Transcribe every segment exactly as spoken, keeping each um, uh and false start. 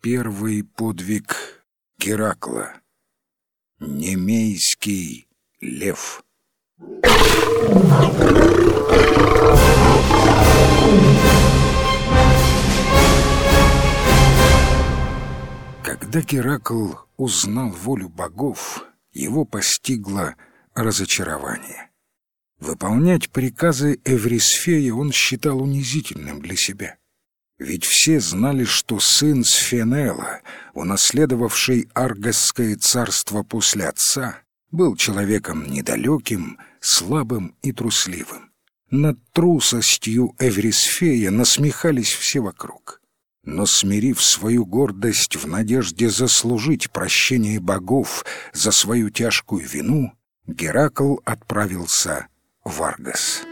Первый подвиг Геракла. Немейский лев. Когда Геракл узнал волю богов, его постигло разочарование. Выполнять приказы Эврисфея он считал унизительным для себя. Ведь все знали, что сын Сфенела, унаследовавший Аргосское царство после отца, был человеком недалеким, слабым и трусливым. Над трусостью Эврисфея насмехались все вокруг. Но, смирив свою гордость в надежде заслужить прощение богов за свою тяжкую вину, Геракл отправился в Аргос.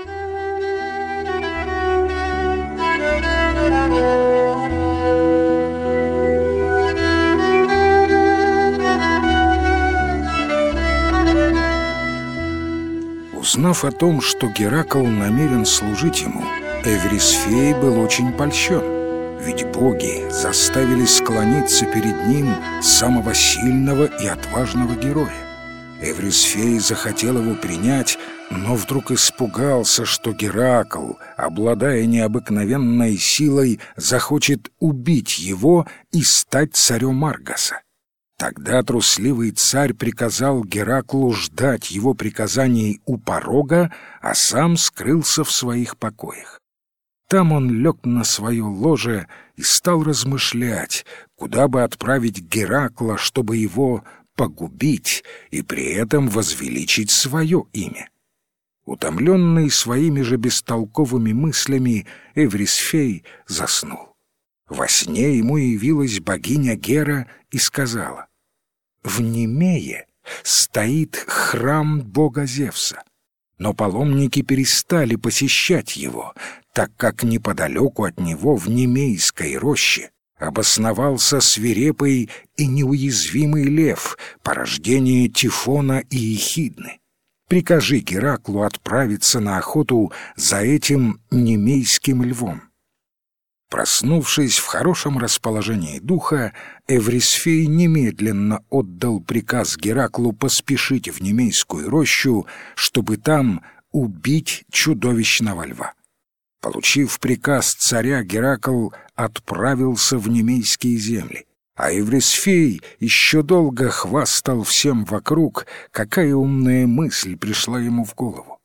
Узнав о том, что Геракл намерен служить ему, Эврисфей был очень польщен, ведь боги заставили склониться перед ним самого сильного и отважного героя. Эврисфей захотел его принять, но вдруг испугался, что Геракл, обладая необыкновенной силой, захочет убить его и стать царем Аргоса. Тогда трусливый царь приказал Гераклу ждать его приказаний у порога, а сам скрылся в своих покоях. Там он лег на свое ложе и стал размышлять, куда бы отправить Геракла, чтобы его погубить и при этом возвеличить свое имя. Утомленный своими же бестолковыми мыслями, Эврисфей заснул. Во сне ему явилась богиня Гера и сказала: «В Немее стоит храм бога Зевса, но паломники перестали посещать его, так как неподалеку от него в Немейской роще обосновался свирепый и неуязвимый лев, порождение Тифона и Эхидны. Прикажи Гераклу отправиться на охоту за этим немейским львом». Проснувшись в хорошем расположении духа, Эврисфей немедленно отдал приказ Гераклу поспешить в Немейскую рощу, чтобы там убить чудовищного льва. Получив приказ царя, Геракл отправился в Немейские земли, а Эврисфей еще долго хвастал всем вокруг, какая умная мысль пришла ему в голову.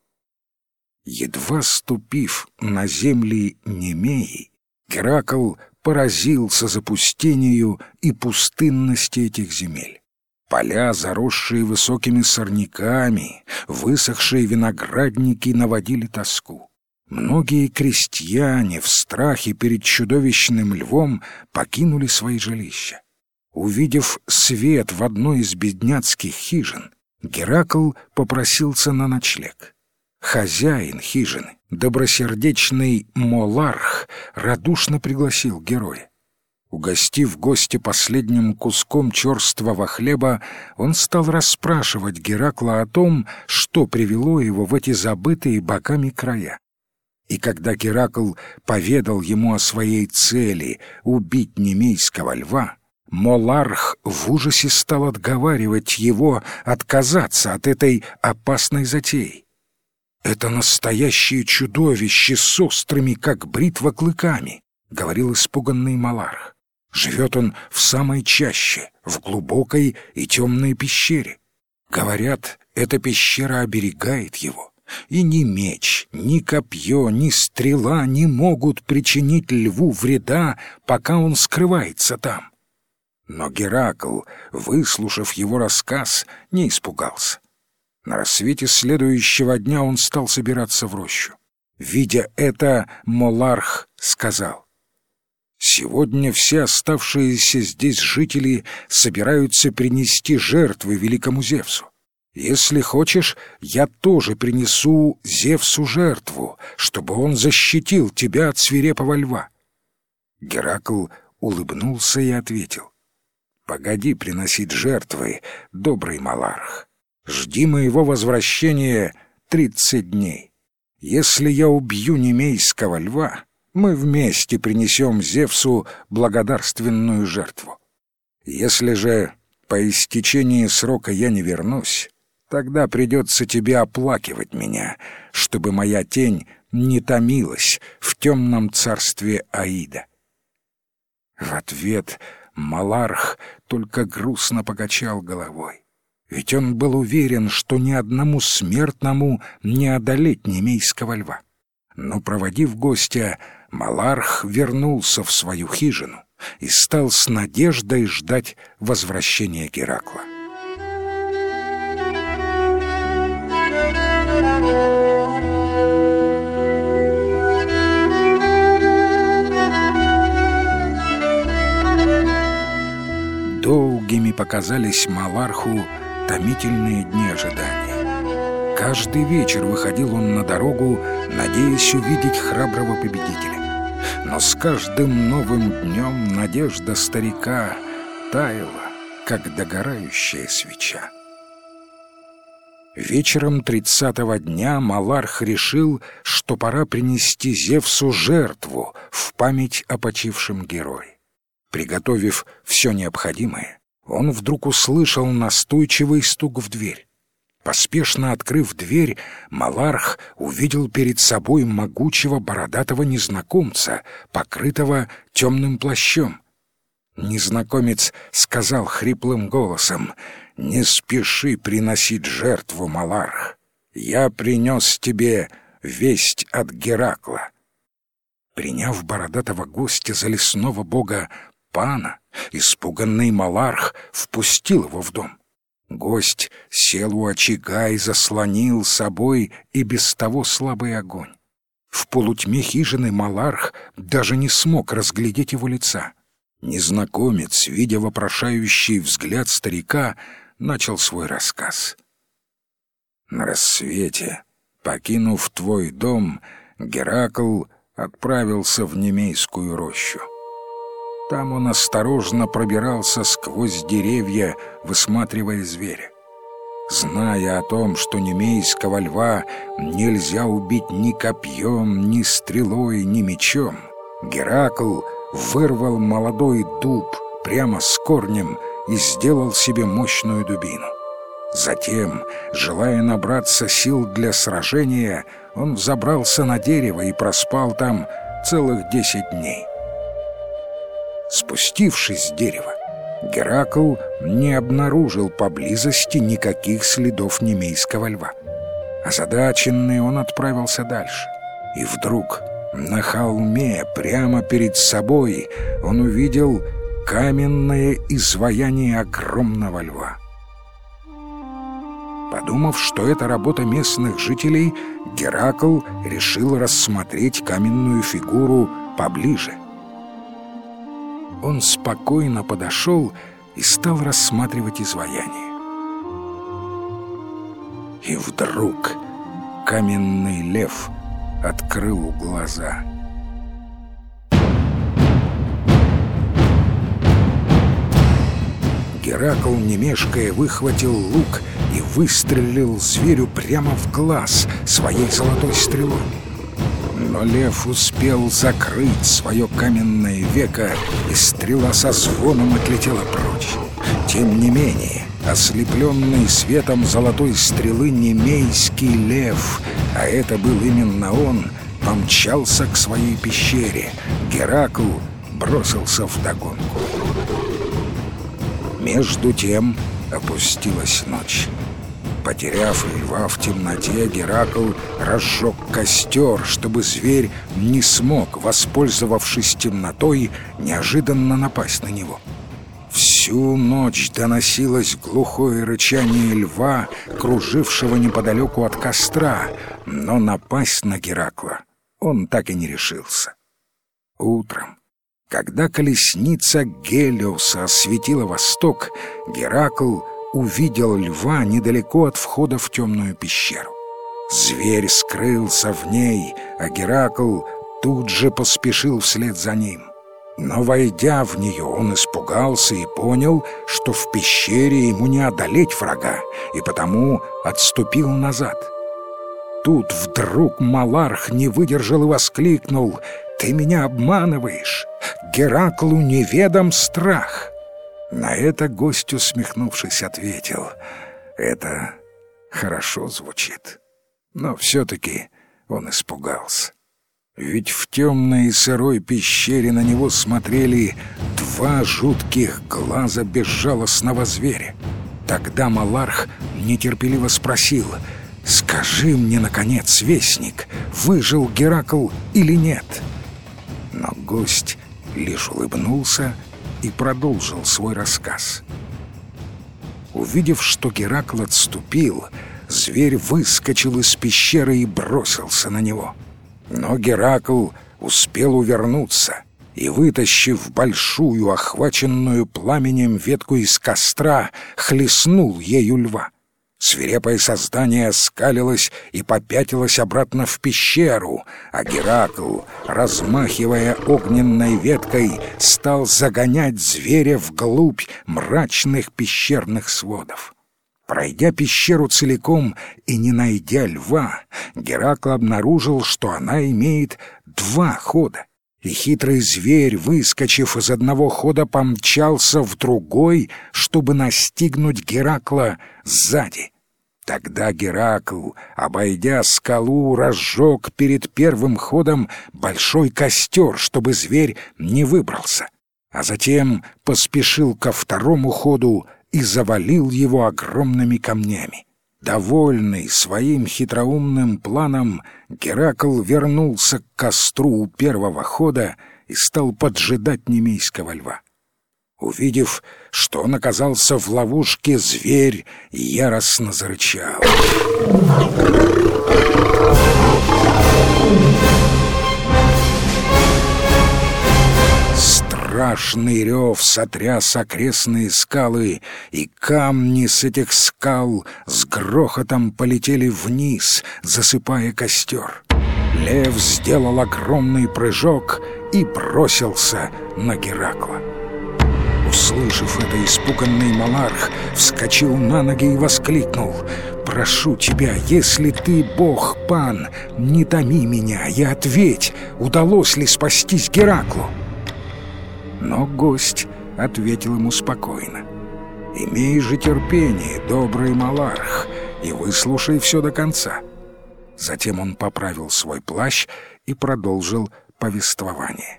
Едва ступив на земли Немеи, Геракл поразился запустению и пустынности этих земель. Поля, заросшие высокими сорняками, высохшие виноградники наводили тоску. Многие крестьяне в страхе перед чудовищным львом покинули свои жилища. Увидев свет в одной из бедняцких хижин, Геракл попросился на ночлег. Хозяин хижины, добросердечный Моларх, радушно пригласил героя. Угостив гостя последним куском черствого хлеба, он стал расспрашивать Геракла о том, что привело его в эти забытые богами края. И когда Геракл поведал ему о своей цели убить немейского льва, Моларх в ужасе стал отговаривать его отказаться от этой опасной затеи. «Это настоящее чудовище с острыми, как бритва, клыками», — говорил испуганный Моларх. «Живет он в самой чаще, в глубокой и темной пещере. Говорят, эта пещера оберегает его, и ни меч, ни копье, ни стрела не могут причинить льву вреда, пока он скрывается там». Но Геракл, выслушав его рассказ, не испугался. На рассвете следующего дня он стал собираться в рощу. Видя это, Моларх сказал: «Сегодня все оставшиеся здесь жители собираются принести жертвы великому Зевсу. Если хочешь, я тоже принесу Зевсу жертву, чтобы он защитил тебя от свирепого льва». Геракл улыбнулся и ответил: «Погоди приносить жертвы, добрый Моларх. Жди моего возвращения тридцать дней. Если я убью немейского льва, Мы вместе принесем Зевсу благодарственную жертву. Если же по истечении срока я не вернусь, тогда придется тебе оплакивать меня, чтобы моя тень не томилась в темном царстве Аида». В ответ Маларх только грустно покачал головой, ведь он был уверен, что ни одному смертному не одолеть немейского льва. Но, проводив гостя, Маларх вернулся в свою хижину и стал с надеждой ждать возвращения Геракла. Долгими показались Маларху томительные дни ожидания. Каждый вечер выходил он на дорогу, надеясь увидеть храброго победителя. Но с каждым новым днем надежда старика таяла, как догорающая свеча. Вечером тридцатого дня Маларх решил, что пора принести Зевсу жертву в память о почившем герое. Приготовив все необходимое, он вдруг услышал настойчивый стук в дверь. Поспешно открыв дверь, Маларх увидел перед собой могучего бородатого незнакомца, покрытого темным плащом. Незнакомец сказал хриплым голосом: «Не спеши приносить жертву, Маларх. Я принес тебе весть от Геракла». Приняв бородатого гостя за лесного бога Пана, испуганный Маларх впустил его в дом. Гость сел у очага и заслонил собой и без того слабый огонь. В полутьме хижины Маларх даже не смог разглядеть его лица. Незнакомец, видя вопрошающий взгляд старика, начал свой рассказ. «На рассвете, покинув твой дом, Геракл отправился в Немейскую рощу. Там он осторожно пробирался сквозь деревья, высматривая зверя. Зная о том, что немейского льва нельзя убить ни копьем, ни стрелой, ни мечом, Геракл вырвал молодой дуб прямо с корнем и сделал себе мощную дубину. Затем, желая набраться сил для сражения, он взобрался на дерево и проспал там целых десять дней. Спустившись с дерева, Геракл не обнаружил поблизости никаких следов немейского льва. Озадаченный, он отправился дальше. И вдруг на холме прямо перед собой он увидел каменное изваяние огромного льва. Подумав, что это работа местных жителей, Геракл решил рассмотреть каменную фигуру поближе. Он спокойно подошел и стал рассматривать изваяние. И вдруг каменный лев открыл глаза. Геракл, не мешкая, выхватил лук и выстрелил зверю прямо в глаз своей золотой стрелой. Но лев успел закрыть свое каменное веко, и стрела со звоном отлетела прочь. Тем не менее, ослепленный светом золотой стрелы немейский лев, а это был именно он, помчался к своей пещере. Геракл бросился вдогонку. Между тем опустилась ночь. Потеряв льва в темноте, Геракл разжег костер, чтобы зверь не смог, воспользовавшись темнотой, неожиданно напасть на него. Всю ночь доносилось глухое рычание льва, кружившего неподалеку от костра, но напасть на Геракла он так и не решился. Утром, когда колесница Гелиоса осветила восток, Геракл увидел льва недалеко от входа в темную пещеру. Зверь скрылся в ней, а Геракл тут же поспешил вслед за ним. Но, войдя в нее, он испугался и понял, что в пещере ему не одолеть врага, и потому отступил назад. Тут вдруг Маларх не выдержал и воскликнул: Ты меня обманываешь! Гераклу неведом страх!» На это гость, усмехнувшись, ответил: «Это хорошо звучит». Но все-таки он испугался. Ведь в темной и сырой пещере на него смотрели два жутких глаза безжалостного зверя. Тогда Маларх нетерпеливо спросил: «Скажи мне, наконец, вестник, выжил Геракл или нет?» Но гость лишь улыбнулся и продолжил свой рассказ. Увидев, что Геракл отступил, зверь выскочил из пещеры и бросился на него. Но Геракл успел увернуться и, вытащив большую, охваченную пламенем ветку из костра, хлестнул ею льва. Свирепое создание оскалилось и попятилось обратно в пещеру, а Геракл, размахивая огненной веткой, стал загонять зверя вглубь мрачных пещерных сводов. Пройдя пещеру целиком и не найдя льва, Геракл обнаружил, что она имеет два хода, и хитрый зверь, выскочив из одного хода, помчался в другой, чтобы настигнуть Геракла сзади. Тогда Геракл, обойдя скалу, разжег перед первым ходом большой костер, чтобы зверь не выбрался, а затем поспешил ко второму ходу и завалил его огромными камнями. Довольный своим хитроумным планом, Геракл вернулся к костру у первого хода и стал поджидать немейского льва. Увидев, что он оказался в ловушке, зверь яростно зарычал. Страшный рев сотряс окрестные скалы, и камни с этих скал с грохотом полетели вниз, засыпая костер. Лев сделал огромный прыжок и бросился на Геракла. Услышав это, испуганный Маларх вскочил на ноги и воскликнул: «Прошу тебя, если ты бог, пан, не томи меня и ответь, удалось ли спастись Гераклу?» Но гость ответил ему спокойно: «Имей же терпение, добрый Маларх, и выслушай все до конца». Затем он поправил свой плащ и продолжил повествование.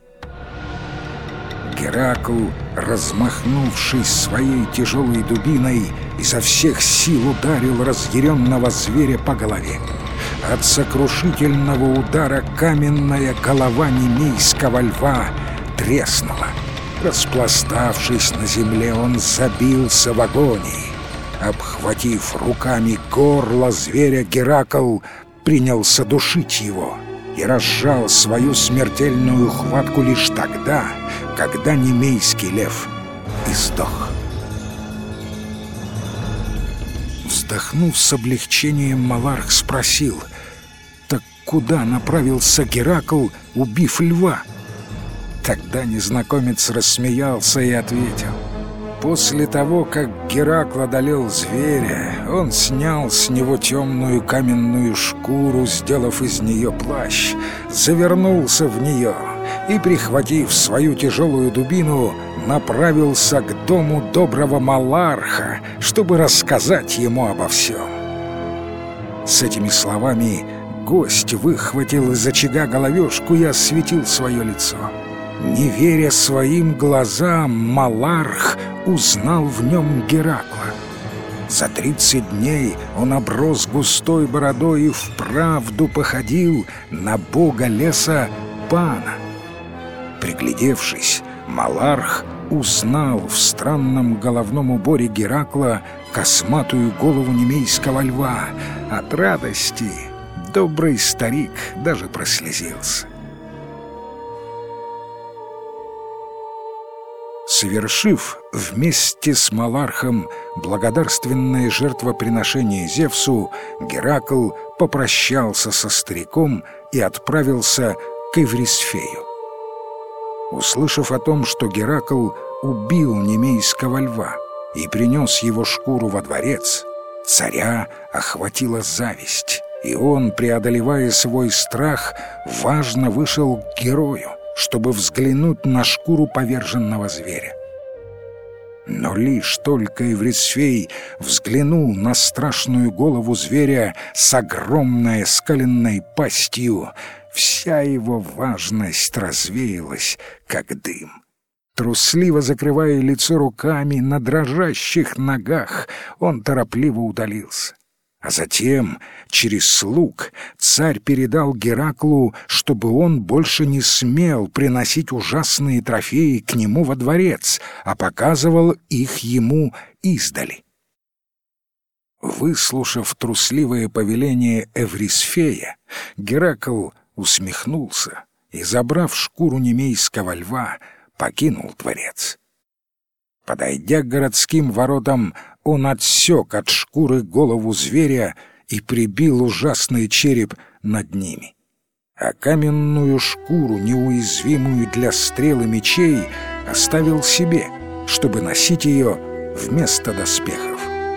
Геракл, размахнувшись своей тяжелой дубиной, изо всех сил ударил разъяренного зверя по голове. От сокрушительного удара каменная голова немейского льва треснула. Распластавшись на земле, он забился в агонии. Обхватив руками горло зверя, Геракл принялся душить его и разжал свою смертельную хватку лишь тогда, когда немейский лев издох. Вздохнув с облегчением, Маларх спросил: «Так куда направился Геракл, убив льва?» Тогда незнакомец рассмеялся и ответил: «После того, как Геракл одолел зверя, он снял с него темную каменную шкуру, сделав из нее плащ, завернулся в нее и, прихватив свою тяжелую дубину, направился к дому доброго Маларха, чтобы рассказать ему обо всем». С этими словами гость выхватил из очага головешку и осветил свое лицо. Не веря своим глазам, Маларх узнал в нем Геракла. За тридцать дней он оброс густой бородой и вправду походил на бога леса Пана. Приглядевшись, Маларх узнал в странном головном уборе Геракла косматую голову немейского льва. От радости добрый старик даже прослезился. Совершив вместе с Малархом благодарственное жертвоприношение Зевсу, Геракл попрощался со стариком и отправился к Эврисфею. Услышав о том, что Геракл убил немейского льва и принес его шкуру во дворец, царя охватила зависть, И он, преодолевая свой страх, важно вышел к герою, чтобы взглянуть на шкуру поверженного зверя. Но лишь только Эврисфей взглянул на страшную голову зверя с огромной скаленной пастью, вся его важность развеялась, как дым. Трусливо закрывая лицо руками, на дрожащих ногах он торопливо удалился. А затем через слуг царь передал Гераклу, чтобы он больше не смел приносить ужасные трофеи к нему во дворец, а показывал их ему издали. Выслушав трусливое повеление Эврисфея, Геракл усмехнулся и, забрав шкуру немейского льва, покинул дворец. Подойдя к городским воротам, он отсек от шкуры голову зверя и прибил ужасный череп над ними. А каменную шкуру, неуязвимую для стрел и мечей, оставил себе, чтобы носить ее вместо доспехов.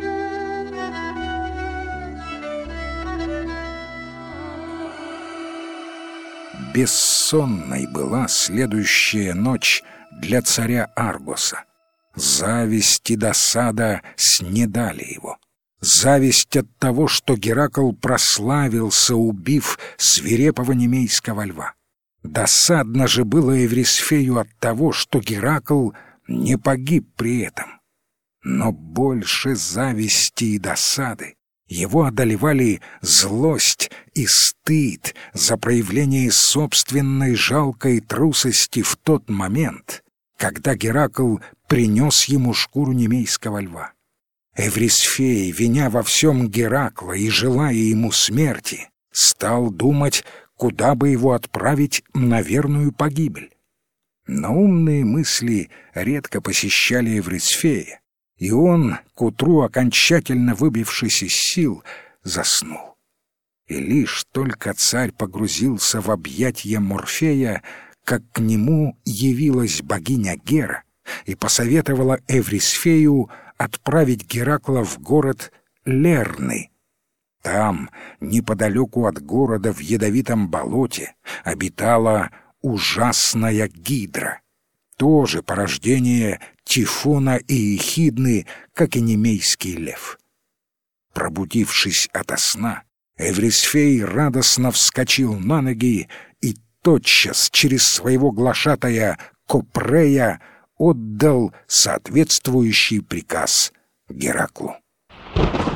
Бессонной была следующая ночь для царя Аргоса. Зависть и досада снедали его. Зависть от того, что Геракл прославился, убив свирепого немейского льва. Досадно же было Эврисфею от того, что Геракл не погиб при этом. Но больше зависти и досады его одолевали злость и стыд за проявление собственной жалкой трусости в тот момент, когда Геракл принес ему шкуру немейского льва. Эврисфей, виня во всем Геракла и желая ему смерти, стал думать, куда бы его отправить на верную погибель. Но умные мысли редко посещали Эврисфея, и он, к утру окончательно выбившись из сил, заснул. И лишь только царь погрузился в объятья Морфея, как к нему явилась богиня Гера и посоветовала Эврисфею отправить Геракла в город Лерны. Там, неподалеку от города в ядовитом болоте, обитала ужасная гидра, тоже порождение Тифона и Ехидны, как и немейский лев. Пробудившись ото сна, Эврисфей радостно вскочил на ноги и тотчас через своего глашатая Копрея отдал соответствующий приказ Гераклу.